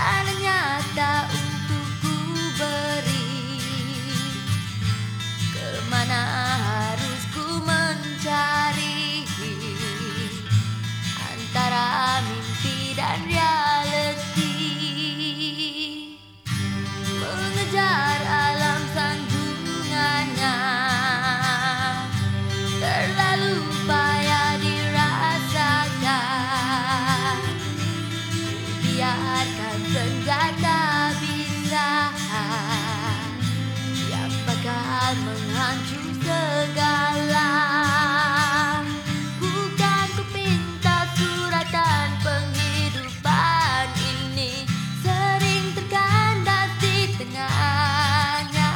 Karena nyata untuk ku beri, kemana harus ku mencari antara mimpi dan reality. Mengejar alam sandungannya terlalu payah dirasakan. Biarkan senja tak bisa yang bakal menghancur segala. Bukan ku pinta suratan penghidupan ini sering terkandas di tengahnya.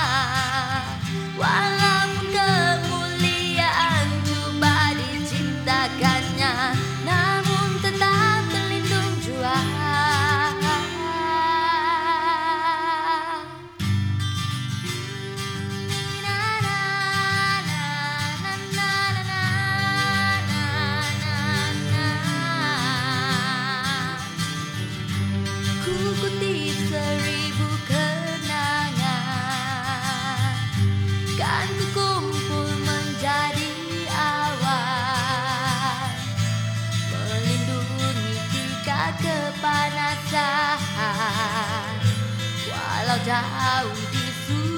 Walaupun kemuliaan coba diciptakannya, namun tetap terlindung jua. Ku kutip 1000 kenangan, kan ku kumpul menjadi awan, melindungi tika kepanasan walau jauh di